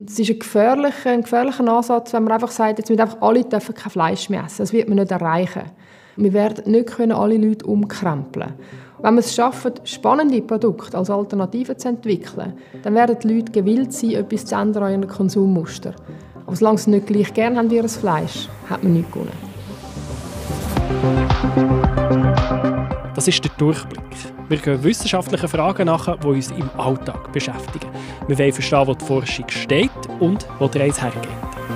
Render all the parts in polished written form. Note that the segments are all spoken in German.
Es ist ein gefährlicher Ansatz, wenn man einfach sagt, jetzt müssen einfach alle dürfen kein Fleisch mehr essen. Das wird man nicht erreichen. Wir werden nicht alle Leute umkrempeln. Wenn wir es schaffen, spannende Produkte als Alternative zu entwickeln, dann werden die Leute gewillt sein, etwas zu ändern an ihren Konsummuster. Aber solange sie nicht gleich gerne haben wie ihr Fleisch, hat man nichts gewonnen. Das ist der Durchblick. Wir gehen wissenschaftlichen Fragen nach, die uns im Alltag beschäftigen. Wir wollen verstehen, wo die Forschung steht und wo die Reise hergeht.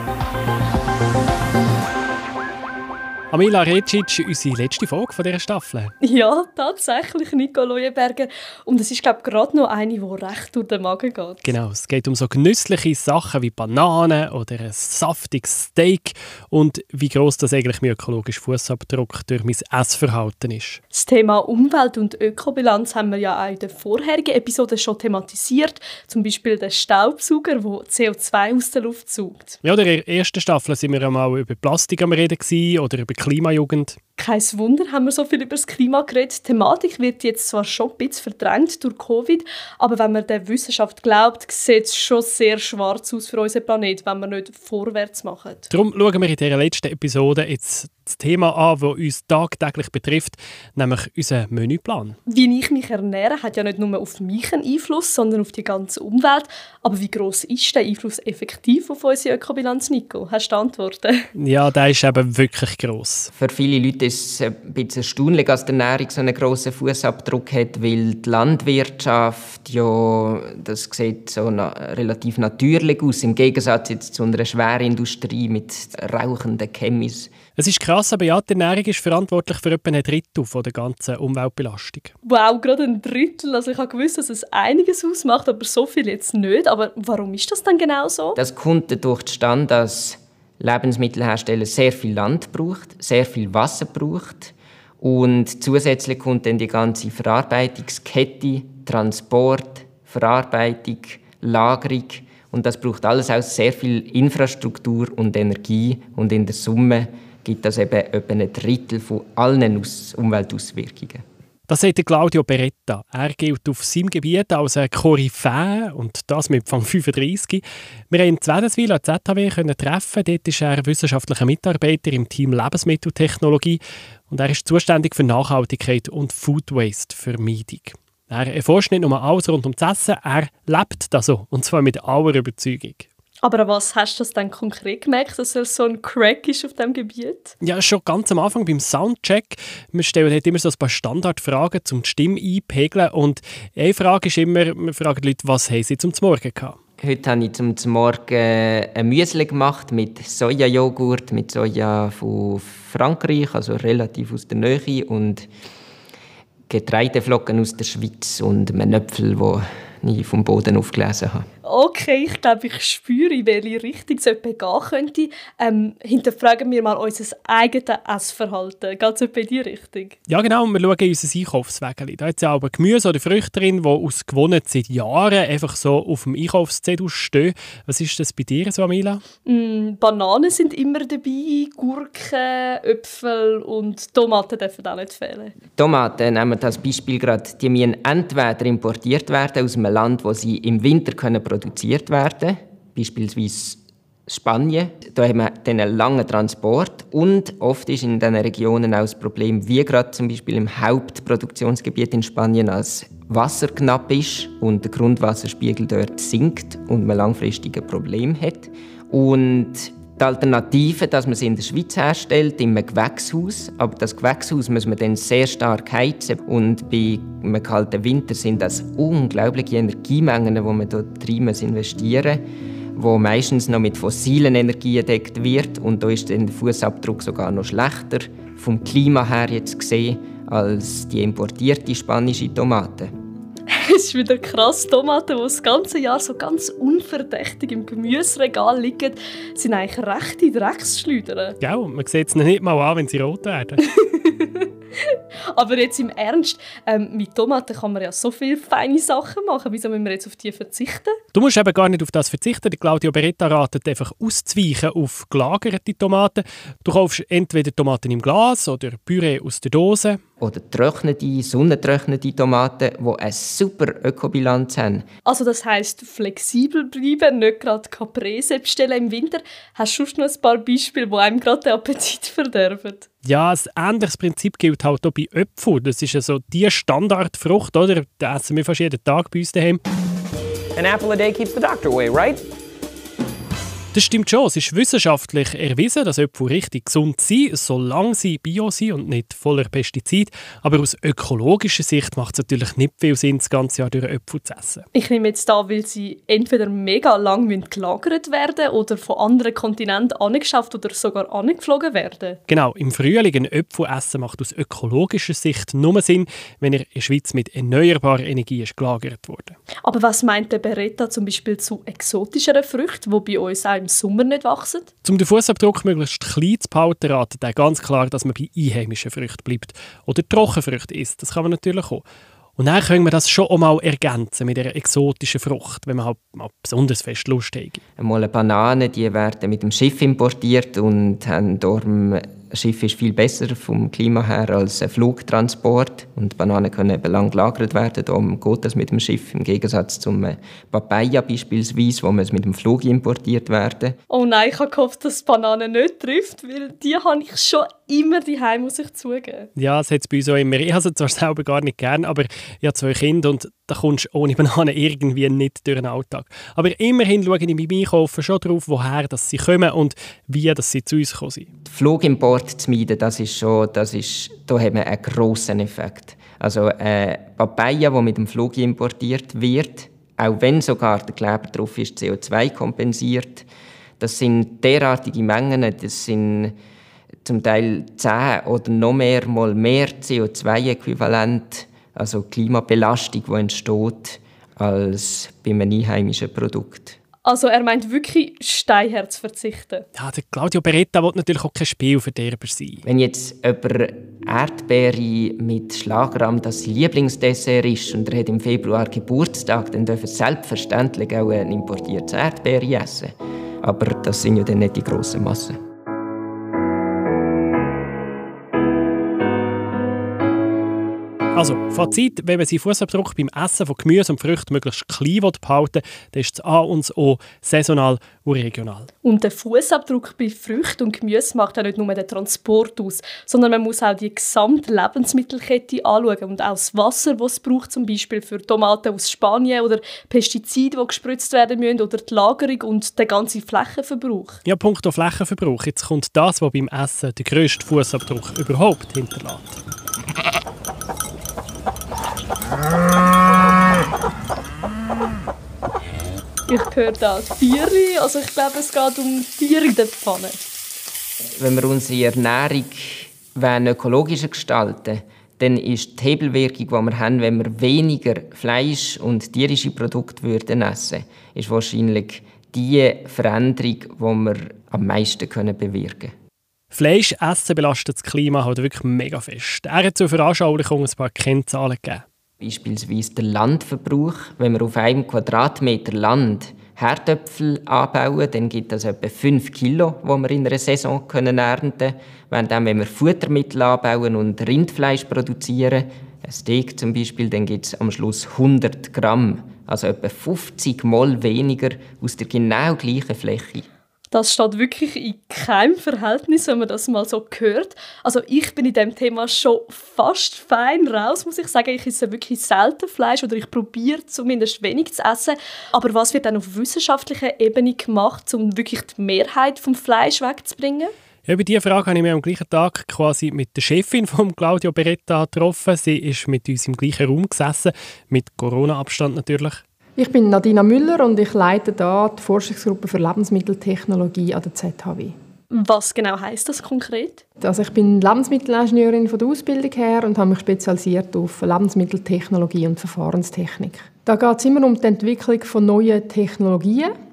Amila Recic, unsere letzte Folge von dieser Staffel. Ja, tatsächlich, Nico Leuenberger. Und es ist, glaube ich, gerade noch eine, die recht durch den Magen geht. Genau, es geht um so genüssliche Sachen wie Bananen oder ein saftiges Steak und wie gross das eigentlich mein ökologischer Fußabdruck durch mein Essverhalten ist. Das Thema Umwelt- und Ökobilanz haben wir ja auch in den vorherigen Episoden schon thematisiert. Zum Beispiel den Staubsauger, der CO2 aus der Luft saugt. Ja, in der ersten Staffel waren wir einmal über Plastik am Reden oder über Klimajugend. Kein Wunder, haben wir so viel über das Klima geredet. Die Thematik wird jetzt zwar schon ein bisschen verdrängt durch Covid, aber wenn man der Wissenschaft glaubt, sieht es schon sehr schwarz aus für unseren Planeten, wenn wir nicht vorwärts machen. Darum schauen wir in dieser letzten Episode jetzt das Thema an, das uns tagtäglich betrifft, nämlich unseren Menüplan. Wie ich mich ernähre, hat ja nicht nur auf mich einen Einfluss, sondern auf die ganze Umwelt. Aber wie gross ist der Einfluss effektiv auf unsere Ökobilanz, Nico? Hast du Antworten? Ja, der ist eben wirklich gross. Für viele Leute ist es ein bisschen erstaunlich, dass die Ernährung so einen grossen Fußabdruck hat, weil die Landwirtschaft, ja, das sieht so relativ natürlich aus, im Gegensatz jetzt zu einer Schwerindustrie mit rauchenden Chemis. Es ist krass, aber ja, die Ernährung ist verantwortlich für etwa ein Drittel von der ganzen Umweltbelastung. Wow, gerade ein Drittel. Also ich habe gewusst, dass es einiges ausmacht, aber so viel jetzt nicht. Aber warum ist das dann genau so? Das kommt dadurch zustande, dass Lebensmittelhersteller sehr viel Land braucht, sehr viel Wasser braucht und zusätzlich kommt dann die ganze Verarbeitungskette, Transport, Verarbeitung, Lagerung und das braucht alles auch sehr viel Infrastruktur und Energie und in der Summe gibt das eben etwa ein Drittel von allen Umweltauswirkungen. Das sagt Claudio Beretta. Er gilt auf seinem Gebiet als ein Koryphäe und das mit Anfang 35. Wir haben ihn in Wädenswil an der ZHW treffen. Dort ist er wissenschaftlicher Mitarbeiter im Team Lebensmitteltechnologie und er ist zuständig für Nachhaltigkeit und Food Waste Vermeidung. Er erforscht nicht nur alles rund um das Essen, er lebt das so und zwar mit aller Überzeugung. Aber an was hast du das dann konkret gemerkt, dass er so ein Crack ist auf diesem Gebiet? Ja, schon ganz am Anfang beim Soundcheck. Wir stellen halt immer so ein paar Standardfragen, um die Stimme einzupegeln. Und eine Frage ist immer, wir fragen die Leute, was haben sie zum Morgen gehabt? Heute habe ich zum Morgen ein Müsli gemacht mit Sojajoghurt, mit Soja von Frankreich, also relativ aus der Nähe, und Getreideflocken aus der Schweiz und einen Äpfel, den ich vom Boden aufgelesen habe. Okay, ich glaube, ich spüre, in welche Richtung es etwa gehen könnte. Hinterfragen wir mal unser eigenes Essverhalten. Geht es etwa in diese Richtung? Ja, genau. Wir schauen in unser Einkaufswägeli. Da hat es ja auch Gemüse oder Früchte drin, die aus gewonnen seit Jahren einfach so auf dem Einkaufszettel stehen. Was ist das bei dir so, Amila? Bananen sind immer dabei, Gurken, Äpfel und Tomaten dürfen auch nicht fehlen. Tomaten, nehmen wir das Beispiel gerade, die müssen entweder importiert werden aus einem Land, wo sie im Winter produziert werden, beispielsweise Spanien. Da haben wir dann einen langen Transport und oft ist in diesen Regionen auch das Problem, wie gerade zum Beispiel im Hauptproduktionsgebiet in Spanien, als Wasser knapp ist und der Grundwasserspiegel dort sinkt und man langfristige Probleme hat. Und die Alternative, dass man sie in der Schweiz herstellt, in einem Gewächshaus. Aber das Gewächshaus muss man dann sehr stark heizen. Und bei einem kalten Winter sind das unglaubliche Energiemengen, die man dort rein investieren muss, die meistens noch mit fossilen Energien gedeckt wird. Und da ist dann der Fußabdruck sogar noch schlechter, vom Klima her jetzt gesehen, als die importierte spanische Tomate. Es ist wieder krass, Tomaten, die das ganze Jahr so ganz unverdächtig im Gemüseregal liegen, sind eigentlich rechte Drecksschleudern. Ja, man sieht es nicht mal an, wenn sie rot werden. Aber jetzt im Ernst, mit Tomaten kann man ja so viele feine Sachen machen. Wieso müssen wir jetzt auf die verzichten? Du musst eben gar nicht auf das verzichten. Die Claudia Beretta ratet einfach auszuweichen auf gelagerte Tomaten. Du kaufst entweder Tomaten im Glas oder Püree aus der Dose. Oder trocknete, sonnentrocknete Tomaten, die eine super Ökobilanz haben. Also das heisst, flexibel bleiben, nicht gerade Caprese bestellen im Winter. Hast du sonst noch ein paar Beispiele, die einem gerade den Appetit verderben? Ja, ein ähnliches Prinzip gilt halt auch bei Äpfeln. Das ist ja so die Standardfrucht, oder? Die essen wir fast jeden Tag bei uns daheim. An apple a day keeps the doctor away, right? Das stimmt schon. Es ist wissenschaftlich erwiesen, dass Äpfel richtig gesund sind, solange sie bio sind und nicht voller Pestizide. Aber aus ökologischer Sicht macht es natürlich nicht viel Sinn, das ganze Jahr durch Äpfel zu essen. Ich nehme jetzt an, weil sie entweder mega lang gelagert werden oder von anderen Kontinenten angeschafft oder sogar angeflogen werden. Genau, im Frühling ein Äpfel essen macht aus ökologischer Sicht nur Sinn, wenn er in der Schweiz mit erneuerbarer Energie ist gelagert wurde. Aber was meint der Beretta zum Beispiel zu exotischeren Früchten, die bei uns auch im Sommer nicht wachsen? Um den Fußabdruck möglichst klein zu behalten, ratet er ganz klar, dass man bei einheimischen Früchten bleibt. Oder Trockenfrüchte isst, das kann man natürlich auch. Und dann können wir das schon auch mal ergänzen mit einer exotischen Frucht, wenn man halt mal besonders fest Lust hat. Einmal Bananen, die werden mit dem Schiff importiert und haben darum, ein Schiff ist viel besser vom Klima her als ein Flugtransport. Und Bananen können eben lang gelagert werden, darum geht das mit dem Schiff, im Gegensatz zum Papaya beispielsweise, wo man mit dem Flug importiert werden. Oh nein, ich habe gehofft, dass Bananen nicht trifft, weil die habe ich schon immer daheim, muss ich zugeben. Ja, das hat es bei uns auch immer. Ich habe sie zwar selber gar nicht gern, aber ich habe 2 Kinder und da kommst du ohne Bananen irgendwie nicht durch den Alltag. Aber immerhin schaue ich beim Einkaufen schon darauf, woher dass sie kommen und wie dass sie zu uns gekommen sind. Die Flugimport zu meiden, da hat man einen grossen Effekt. Also Papaya, die mit dem Flug importiert wird, auch wenn sogar der Kleber drauf ist, CO2 kompensiert, das sind derartige Mengen, das sind zum Teil 10 oder noch mehr CO2-Äquivalent, also Klimabelastung, die entsteht, als bei einem einheimischen Produkt. Also er meint wirklich steinhart zu verzichten. Ja, der Claudio Beretta will natürlich auch kein Spielverderber sein. Wenn jetzt jemand Erdbeere mit Schlagrahm das Lieblingsdessert ist und er hat im Februar Geburtstag, dann darf er selbstverständlich auch eine importierte Erdbeere essen. Aber das sind ja dann nicht die grossen Massen. Also, Fazit, wenn man seinen Fußabdruck beim Essen von Gemüse und Früchten möglichst klein behalten will, dann ist das A und das O saisonal und regional. Und der Fußabdruck bei Früchten und Gemüse macht ja nicht nur den Transport aus, sondern man muss auch die gesamte Lebensmittelkette anschauen und auch das Wasser, das es braucht, zum Beispiel für Tomaten aus Spanien oder Pestizide, die gespritzt werden müssen oder die Lagerung und der ganze Flächenverbrauch. Ja, punkto Flächenverbrauch. Jetzt kommt das, was beim Essen den grössten Fußabdruck überhaupt hinterlässt. Ich höre da Tiere, also ich glaube, es geht um Tiere in der Pfanne. Wenn wir unsere Ernährung ökologischer gestalten, dann ist die Hebelwirkung, die wir haben, wenn wir weniger Fleisch und tierische Produkte würden essen, ist wahrscheinlich die Veränderung, die wir am meisten bewirken können. Fleisch essen belastet das Klima halt wirklich mega fest. Er hat zur Veranschaulichung ein paar Kennzahlen gegeben. Beispielsweise der Landverbrauch. Wenn wir auf einem Quadratmeter Land Herdöpfel anbauen, dann gibt es etwa 5 Kilo, die wir in einer Saison ernten können. Wenn wir Futtermittel anbauen und Rindfleisch produzieren, ein Steak zum Beispiel, dann gibt es am Schluss 100 Gramm. Also etwa 50 Mal weniger aus der genau gleichen Fläche. Das steht wirklich in keinem Verhältnis, wenn man das mal so hört. Also ich bin in diesem Thema schon fast fein raus, muss ich sagen. Ich esse wirklich selten Fleisch oder ich probiere zumindest wenig zu essen. Aber was wird dann auf wissenschaftlicher Ebene gemacht, um wirklich die Mehrheit vom Fleisch wegzubringen? Ja, über diese Frage habe ich mich am gleichen Tag quasi mit der Chefin von Claudio Beretta getroffen. Sie ist mit uns im gleichen Raum gesessen, mit Corona-Abstand natürlich. Ich bin Nadina Müller und ich leite hier die Forschungsgruppe für Lebensmitteltechnologie an der ZHW. Was genau heisst das konkret? Also ich bin Lebensmittelingenieurin von der Ausbildung her und habe mich spezialisiert auf Lebensmitteltechnologie und Verfahrenstechnik. Da geht es immer um die Entwicklung von neuen Technologien,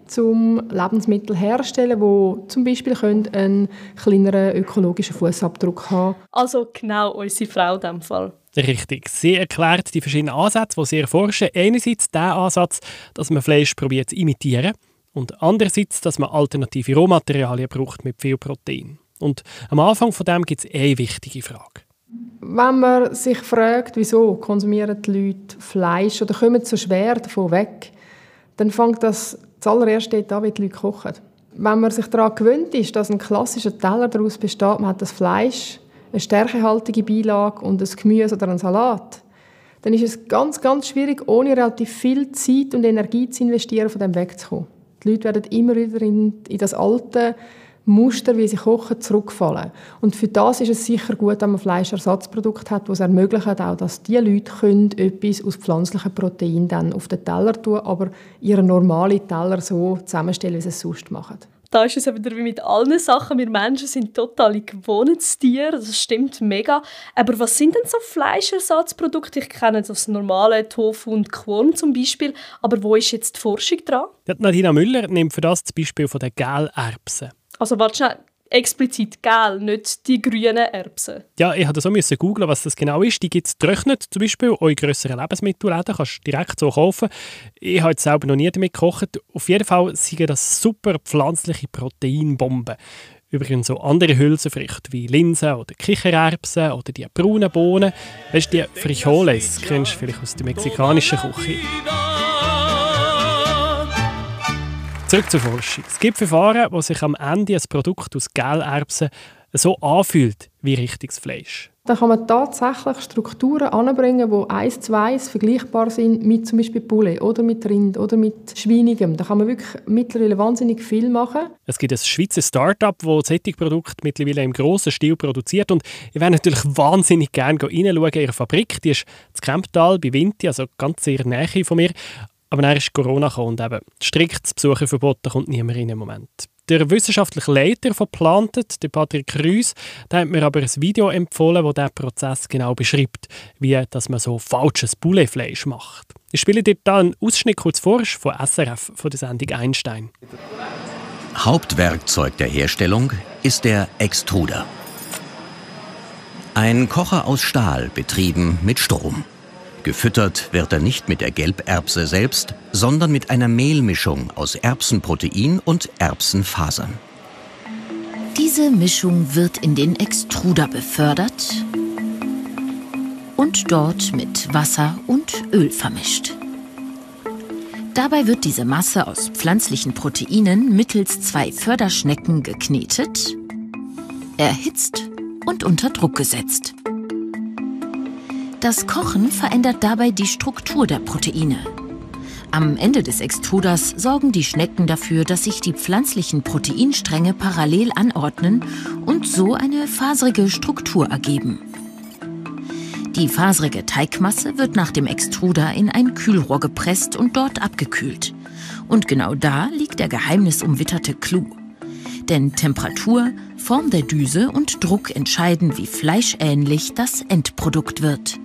um Lebensmittel herzustellen, die zum Beispiel einen kleineren ökologischen Fußabdruck haben. Also genau unsere Frau in diesem Fall. Richtig. Sie erklärt die verschiedenen Ansätze, die sie erforschen. Einerseits den Ansatz, dass man Fleisch probiert zu imitieren und andererseits, dass man alternative Rohmaterialien braucht mit viel Protein. Und am Anfang von dem gibt es eine wichtige Frage. Wenn man sich fragt, wieso konsumieren die Leute Fleisch oder kommen so schwer davon weg, dann fängt das zuallererst dort an, wie die Leute kochen. Wenn man sich daran gewöhnt ist, dass ein klassischer Teller daraus besteht, man hat das Fleisch, eine stärkehaltige Beilage und ein Gemüse oder einen Salat, dann ist es ganz, ganz schwierig, ohne relativ viel Zeit und Energie zu investieren, von dem wegzukommen. Die Leute werden immer wieder in das alte Muster, wie sie kochen, zurückfallen. Und für das ist es sicher gut, wenn man Fleischersatzprodukte hat, die es ermöglichen, auch, dass die Leute etwas aus pflanzlichen Proteinen dann auf den Teller tun, aber ihren normalen Teller so zusammenstellen, wie sie es sonst machen. Da ist es wieder wie mit allen Sachen. Wir Menschen sind totale Gewohnheitstiere. Das stimmt mega. Aber was sind denn so Fleischersatzprodukte? Ich kenne das normale Tofu und Quorn zum Beispiel. Aber wo ist jetzt die Forschung dran? Nadina Müller nimmt für das Beispiel von den Gelerbsen. Also warte schnell, explizit gel, nicht die grünen Erbsen. Ja, ich musste googeln, was das genau ist. Die gibt es getrocknet, zum Beispiel auch in grösseren Lebensmittelläden, kannst du direkt so kaufen. Ich habe jetzt selber noch nie damit gekocht. Auf jeden Fall sind das super pflanzliche Proteinbomben. Übrigens so andere Hülsenfrüchte wie Linsen oder Kichererbsen oder die braunen Bohnen. Weißt du, die Frijoles kennst du vielleicht aus der mexikanischen Küche. Zurück zur Forschung. Es gibt Verfahren, wo sich am Ende ein Produkt aus Gelerbsen so anfühlt wie richtiges Fleisch. Da kann man tatsächlich Strukturen anbringen, die 1:1 vergleichbar sind mit zum Beispiel Poulet oder mit Rind oder mit Schweinigem. Da kann man wirklich mittlerweile wahnsinnig viel machen. Es gibt ein Schweizer Start-up, das solche Produkte mittlerweile im grossen Stil produziert. Und ich würde natürlich wahnsinnig gerne reinschauen in ihre Fabrik. Die ist in Kemptal bei Vinti, also ganz in der Nähe von mir. Aber dann ist Corona gekommen und eben strikt das Besucherverbot, da kommt niemand rein im Moment. Der wissenschaftliche Leiter von Planted, der Patrick Krüs, der hat mir aber ein Video empfohlen, das diesen Prozess genau beschreibt, wie dass man so falsches Pouletfleisch macht. Ich spiele dir da einen Ausschnitt kurz vor von SRF, von der Sendung Einstein. Hauptwerkzeug der Herstellung ist der Extruder. Ein Kocher aus Stahl, betrieben mit Strom. Gefüttert wird er nicht mit der Gelberbse selbst, sondern mit einer Mehlmischung aus Erbsenprotein und Erbsenfasern. Diese Mischung wird in den Extruder befördert und dort mit Wasser und Öl vermischt. Dabei wird diese Masse aus pflanzlichen Proteinen mittels 2 Förderschnecken geknetet, erhitzt und unter Druck gesetzt. Das Kochen verändert dabei die Struktur der Proteine. Am Ende des Extruders sorgen die Schnecken dafür, dass sich die pflanzlichen Proteinstränge parallel anordnen und so eine faserige Struktur ergeben. Die faserige Teigmasse wird nach dem Extruder in ein Kühlrohr gepresst und dort abgekühlt. Und genau da liegt der geheimnisumwitterte Clou. Denn Temperatur, Form der Düse und Druck entscheiden, wie fleischähnlich das Endprodukt wird.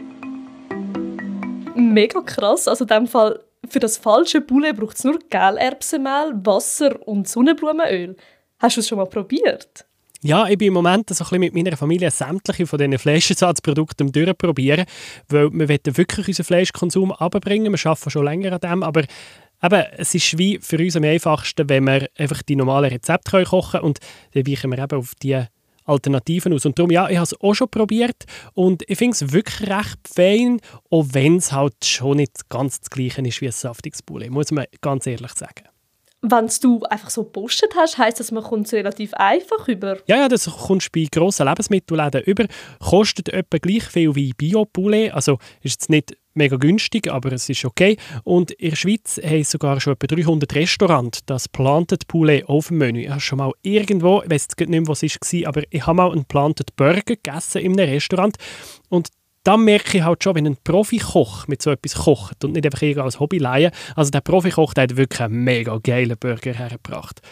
Mega krass. Also in dem Fall, für das falsche Poulet braucht es nur Gelerbsenmehl, Wasser und Sonnenblumenöl. Hast du es schon mal probiert? Ja, ich bin im Moment so ein bisschen mit meiner Familie sämtliche von diesen Fleischersatzprodukten durchprobieren, weil wir wollen wirklich unseren Fleischkonsum runterbringen. Wir arbeiten schon länger an dem, aber eben, es ist wie für uns am einfachsten, wenn wir einfach die normalen Rezepte kochen können und dann weichen wir eben auf die Alternativen aus. Und darum, ja, ich habe es auch schon probiert und ich finde es wirklich recht fein, auch wenn es halt schon nicht ganz das Gleiche ist wie ein saftiges Poulet, muss man ganz ehrlich sagen. Wenn du einfach so gepostet hast, heisst das, man kommt es relativ einfach über? Ja, das kommst du bei grossen Lebensmittelläden über. Kostet etwa gleich viel wie Bio-Poulet. Also ist jetzt nicht mega günstig, aber es ist okay. Und in der Schweiz haben sogar schon etwa 300 Restaurants das Planted Poulet auf dem Menü. Ich habe schon mal irgendwo, ich weiss nicht mehr, was es war, aber ich habe mal einen Planted Burger gegessen in einem Restaurant. Und dann merke ich halt schon, wenn ein Profikoch mit so etwas kocht und nicht einfach als Hobby leihen. Also der Profikoch, der hat wirklich einen mega geilen Burger hergebracht.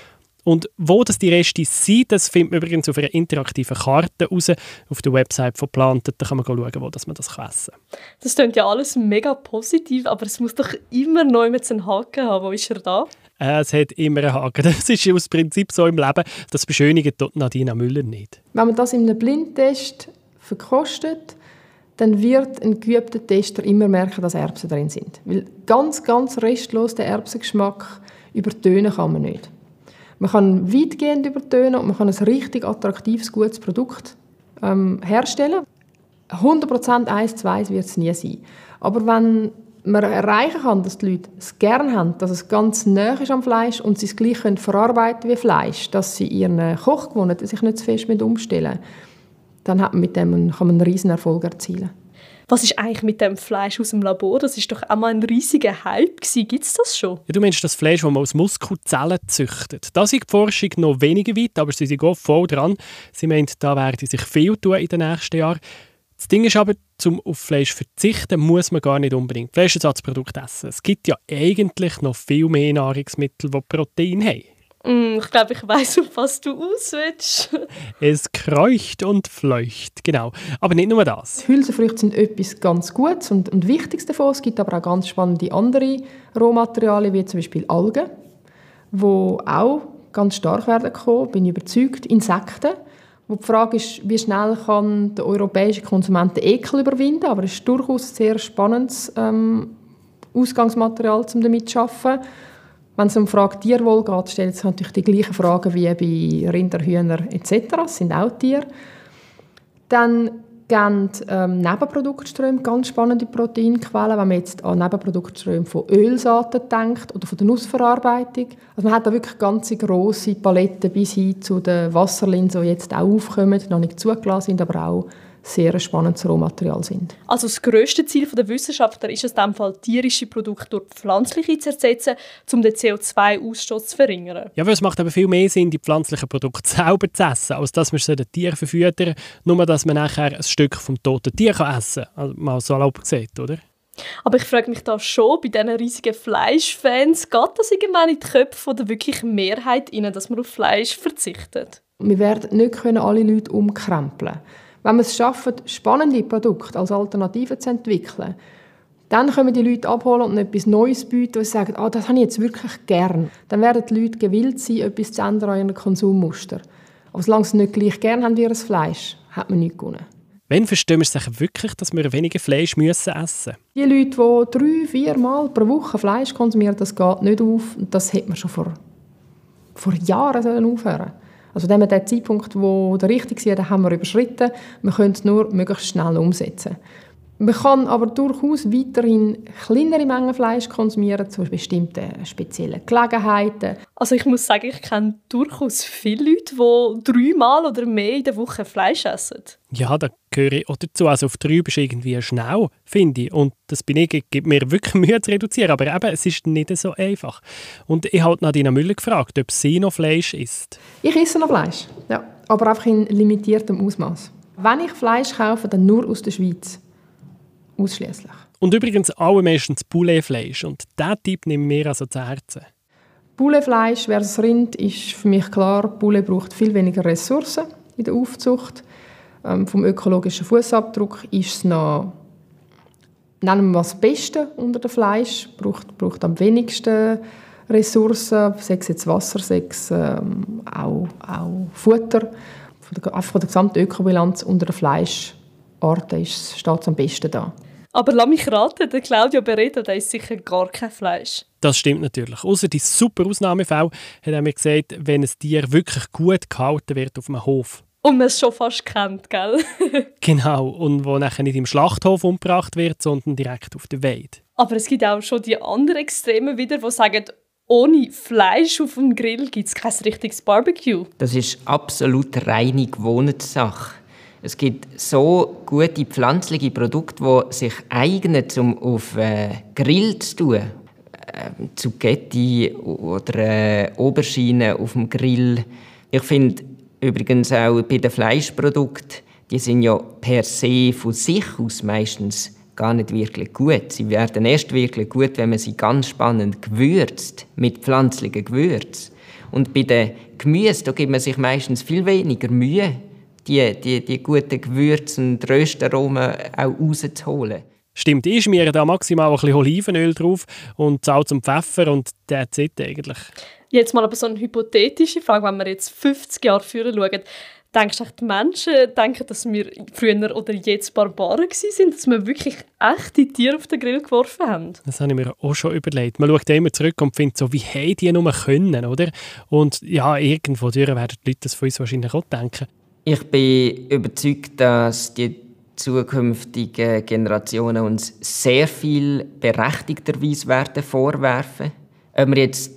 Und wo das die Reste sind, das findet man übrigens auf einer interaktiven Karte raus. Auf der Website von Plantet, da kann man schauen, wo man das essen kann. Das klingt ja alles mega positiv, aber es muss doch immer noch einen Haken haben. Wo ist er da? Es hat immer einen Haken. Das ist aus Prinzip so im Leben. Das beschönigt Nadina Müller nicht. Wenn man das in einem Blindtest verkostet, dann wird ein geübter Tester immer merken, dass Erbsen drin sind. Weil ganz, ganz restlos den Erbsengeschmack übertönen kann man nicht. Man kann weitgehend übertönen und man kann ein richtig attraktives, gutes Produkt herstellen. 100% 1:1 wird es nie sein. Aber wenn man erreichen kann, dass die Leute es gerne haben, dass es ganz nah ist am Fleisch und sie es gleich verarbeiten können wie Fleisch, dass sie ihren Kochgewohnheiten sich nicht zu fest umstellen müssen, dann kann man einen riesen Erfolg erzielen. Was ist eigentlich mit dem Fleisch aus dem Labor? Das war doch auch mal ein riesiger Hype. Gibt es das schon? Ja, du meinst das Fleisch, das man aus Muskelzellen züchtet. Da ist die Forschung noch weniger weit, aber sie sind auch voll dran. Sie meint, da werden sich viel tun in den nächsten Jahren. Das Ding ist aber, um auf Fleisch zu verzichten, muss man gar nicht unbedingt Fleischersatzprodukte essen. Es gibt ja eigentlich noch viel mehr Nahrungsmittel, die Protein haben. Ich glaube, ich weiss, auf was du aus willst. Es kreucht und fleucht, genau. Aber nicht nur das. Hülsenfrüchte sind etwas ganz Gutes und Wichtiges davon. Es gibt aber auch ganz spannende andere Rohmaterialien, wie zum Beispiel Algen, die auch ganz stark werden kommen, bin ich überzeugt. Insekten, wo die Frage ist, wie schnell kann der europäische Konsument den Ekel überwinden, aber es ist durchaus ein sehr spannendes Ausgangsmaterial, um damit zu arbeiten. Wenn es um die Frage Tierwohl geht, stellt es natürlich die gleichen Fragen wie bei Rinder, Hühner etc. Das sind auch Tiere. Dann geben Nebenproduktströme ganz spannende Proteinquellen, wenn man jetzt an Nebenproduktströme von Ölsaaten denkt oder von der Nussverarbeitung. Also man hat da wirklich ganze grosse Paletten bis hin zu den Wasserlinsen, die jetzt auch aufkommen, noch nicht zugelassen sind, aber auch sehr ein spannendes Rohmaterial sind. Also das grösste Ziel der Wissenschaftler ist es, in diesem Fall tierische Produkte durch pflanzliche zu ersetzen, um den CO2-Ausstoß zu verringern. Ja, weil es macht aber viel mehr Sinn, die pflanzlichen Produkte selber zu essen, als dass man sie den Tieren verfüttern, nur dass man nachher ein Stück vom toten Tier essen kann. Also mal so erlaubt gesagt, oder? Aber ich frage mich da schon, bei diesen riesigen Fleischfans, geht das irgendwann in die Köpfe der wirklichen Mehrheit rein, dass man auf Fleisch verzichtet? Wir werden nicht alle Leute umkrempeln. Wenn wir es schaffen, spannende Produkte als Alternative zu entwickeln, dann können wir die Leute abholen und etwas Neues bieten, und sagen, das habe ich jetzt wirklich gern. Dann werden die Leute gewillt sein, etwas zu ändern an ihren Konsummuster. Aber solange sie nicht gleich gern haben wie ihr Fleisch, hat man nichts gewonnen. Wann verstehen wir sich wirklich, dass wir weniger Fleisch essen müssen? Die Leute, die 3-4 Mal pro Woche Fleisch konsumieren, das geht nicht auf. Und das hätte man schon vor Jahren aufhören sollen. Also den Zeitpunkt, der richtig ist, den haben wir überschritten. Wir können es nur möglichst schnell umsetzen. Man kann aber durchaus weiterhin kleinere Mengen Fleisch konsumieren, zu bestimmten speziellen Gelegenheiten. Also ich muss sagen, ich kenne durchaus viele Leute, die 3 Mal oder mehr in der Woche Fleisch essen. Ja, da gehöre ich auch dazu. Also auf 3 bist du irgendwie schnell, finde ich. Und das gibt mir wirklich Mühe zu reduzieren. Aber eben, es ist nicht so einfach. Und ich habe Nadina Müller gefragt, ob sie noch Fleisch isst. Ich esse noch Fleisch, ja, aber einfach in limitiertem Ausmaß. Wenn ich Fleisch kaufe, dann nur aus der Schweiz. Ausschliesslich. Und übrigens allermeistens Pouletfleisch. Und diesen Tipp nehmen wir also zu Herzen. Pouletfleisch versus Rind ist für mich klar, Poulet braucht viel weniger Ressourcen in der Aufzucht. Vom ökologischen Fußabdruck ist es noch, nennen wir mal das Beste unter dem Fleisch, braucht am wenigsten Ressourcen, sei es jetzt Wasser, sei es auch Futter. Einfach von der gesamten Ökobilanz unter den Fleischarten steht es am besten da. Aber lass mich raten, der Claudio Beretta, der isst sicher gar kein Fleisch. Das stimmt natürlich. Außer die super Ausnahmefälle hat er mir gesagt, wenn ein Tier wirklich gut gehalten wird auf einem Hof. Und man es schon fast kennt, gell? Genau, und wo nachher nicht im Schlachthof umgebracht wird, sondern direkt auf der Weide. Aber es gibt auch schon die anderen Extreme wieder, die sagen, ohne Fleisch auf dem Grill gibt es kein richtiges Barbecue. Das ist absolut reine Gewohnheitssache. Es gibt so gute pflanzliche Produkte, die sich eignen, um auf Grill zu tun. Zucchetti oder Aubergine auf dem Grill. Ich finde übrigens auch bei den Fleischprodukten, die sind ja per se von sich aus meistens gar nicht wirklich gut. Sie werden erst wirklich gut, wenn man sie ganz spannend gewürzt, mit pflanzlichen Gewürzen. Und bei den Gemüse, da gibt man sich meistens viel weniger Mühe, die guten Gewürze und Röstaromen auch rauszuholen. Stimmt, ich schmiere da maximal ein bisschen Olivenöl drauf und Salz und Pfeffer und that's it eigentlich. Jetzt mal aber so eine hypothetische Frage, wenn wir jetzt 50 Jahre früher schauen. Denkst du, die Menschen denken, dass wir früher oder jetzt Barbaren waren, dass wir wirklich echte Tiere auf den Grill geworfen haben? Das habe ich mir auch schon überlegt. Man schaut immer zurück und findet so, wie haben die nur können, oder? Und ja, irgendwo durch werden die Leute das von uns wahrscheinlich auch denken. Ich bin überzeugt, dass die zukünftigen Generationen uns sehr viel berechtigterweise werden vorwerfen. Ob wir jetzt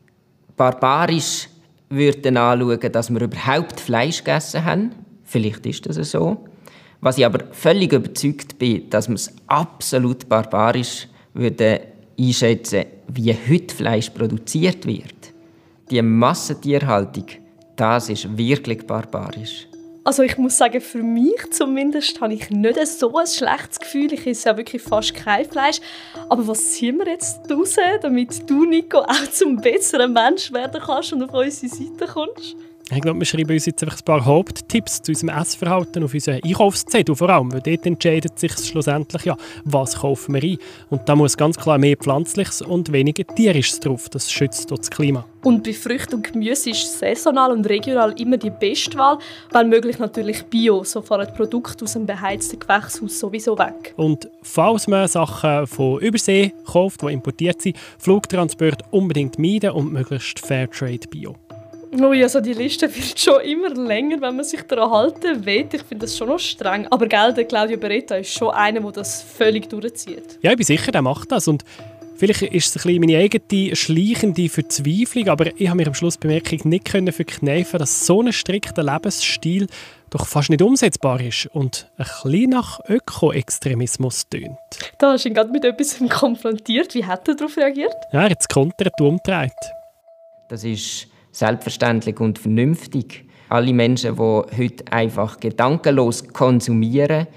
barbarisch würden anschauen, dass wir überhaupt Fleisch gegessen haben. Vielleicht ist das so. Was ich aber völlig überzeugt bin, dass wir es absolut barbarisch würden einschätzen, wie heute Fleisch produziert wird. Die Massentierhaltung, das ist wirklich barbarisch. Also ich muss sagen, für mich zumindest habe ich nicht so ein schlechtes Gefühl. Ich esse ja wirklich fast kein Fleisch. Aber was ziehen wir jetzt raus, damit du, Nico, auch zum besseren Mensch werden kannst und auf unsere Seite kommst? Ich glaube, wir schreiben uns jetzt einfach ein paar Haupttipps zu unserem Essverhalten auf unseren Einkaufszettel vor allem, weil dort entscheidet sich schlussendlich, ja, was kaufen wir ein. Und da muss ganz klar mehr Pflanzliches und weniger Tierisches drauf. Das schützt das Klima. Und bei Früchten und Gemüse ist saisonal und regional immer die beste Wahl, wenn möglich natürlich Bio, so fahren die Produkte aus dem beheizten Gewächshaus sowieso weg. Und falls man Sachen von Übersee kauft, die importiert sind, Flugtransport unbedingt meiden und möglichst Fairtrade Bio. Ui, also die Liste wird schon immer länger, wenn man sich daran halten will. Ich finde das schon noch streng. Aber gell, der Claudio Beretta ist schon einer, der das völlig durchzieht. Ja, ich bin sicher, der macht das. Und vielleicht ist es ein bisschen meine eigene schleichende Verzweiflung, aber ich habe mir am Schluss Bemerkung nicht verkneifen, dass so ein strikter Lebensstil doch fast nicht umsetzbar ist und ein bisschen nach Öko-Extremismus tönt. Da hast du ihn gerade mit etwas konfrontiert. Wie hat er darauf reagiert? Ja, er hat es kontert und umgedreht. Das ist selbstverständlich und vernünftig. Alle Menschen, die heute einfach gedankenlos konsumieren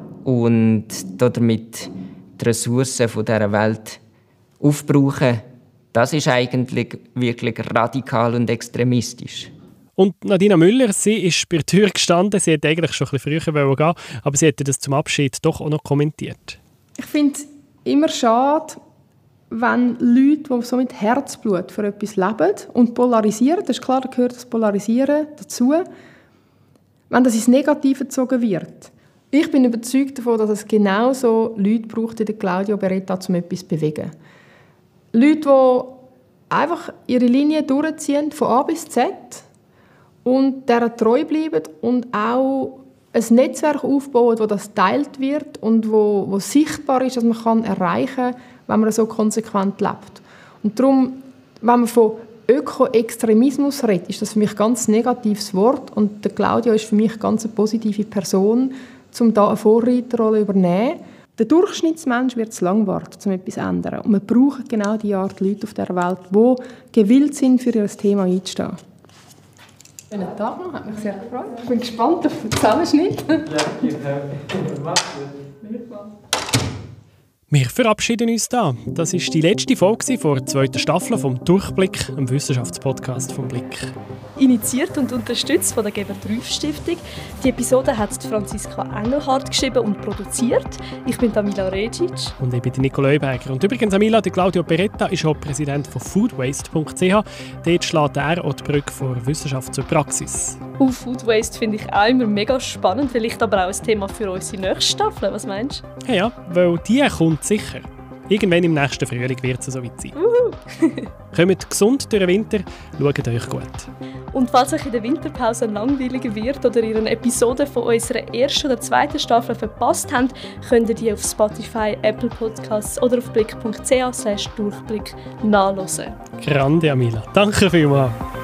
und damit die Ressourcen dieser Welt aufbrauchen, das ist eigentlich wirklich radikal und extremistisch. Und Nadina Müller, sie ist bei der Tür gestanden. Sie hätte eigentlich schon ein bisschen früher gehen, aber sie hätte das zum Abschied doch auch noch kommentiert. Ich finde es immer schade, wenn Leute, die so mit Herzblut für etwas leben und polarisieren, das ist klar, da gehört das Polarisieren dazu, wenn das ins Negative gezogen wird. Ich bin überzeugt davon, dass es genauso Leute braucht wie Claudio Beretta, um etwas zu bewegen. Leute, die einfach ihre Linie durchziehen, von A bis Z, und dieser treu bleiben und auch ein Netzwerk aufbauen, wo das geteilt wird und wo sichtbar ist, dass man erreichen kann, wenn man so konsequent lebt. Und darum, wenn man von Öko-Extremismus redet, ist das für mich ein ganz negatives Wort. Und der Claudio ist für mich ganz eine positive Person, um da eine Vorreiterrolle zu übernehmen. Der Durchschnittsmensch wird es lang warten, um etwas zu ändern. Und wir brauchen genau die Art Leute auf dieser Welt, die gewillt sind, für ihr Thema einzustehen. Schönen Tag noch, hat mich sehr gefreut. Ich bin gespannt auf den Zusammenschnitt. Wir verabschieden uns da. Das ist die letzte Folge der zweiten Staffel vom Durchblick, einem Wissenschaftspodcast vom Blick. Initiiert und unterstützt von der Gebert-Rüff-Stiftung. Die Episode hat Franziska Engelhardt geschrieben und produziert. Ich bin Amila Regic. Und ich bin Nico Leuberger. Und übrigens, Amila, der Claudio Beretta ist auch Präsident von foodwaste.ch. Dort schlägt er auch die Brücke von Wissenschaft zur Praxis. Food Waste finde ich auch immer mega spannend, vielleicht aber auch ein Thema für unsere nächste Staffel. Was meinst du? Ja, weil die kommt sicher. Irgendwann im nächsten Frühling wird es soweit sein. Kommt gesund durch den Winter, schaut euch gut. Und falls euch in der Winterpause langweiliger wird oder ihr eine Episode von unserer ersten oder zweiten Staffel verpasst habt, könnt ihr die auf Spotify, Apple Podcasts oder auf blick.ch/Durchblick nachhören. Grande, Amila. Danke vielmals.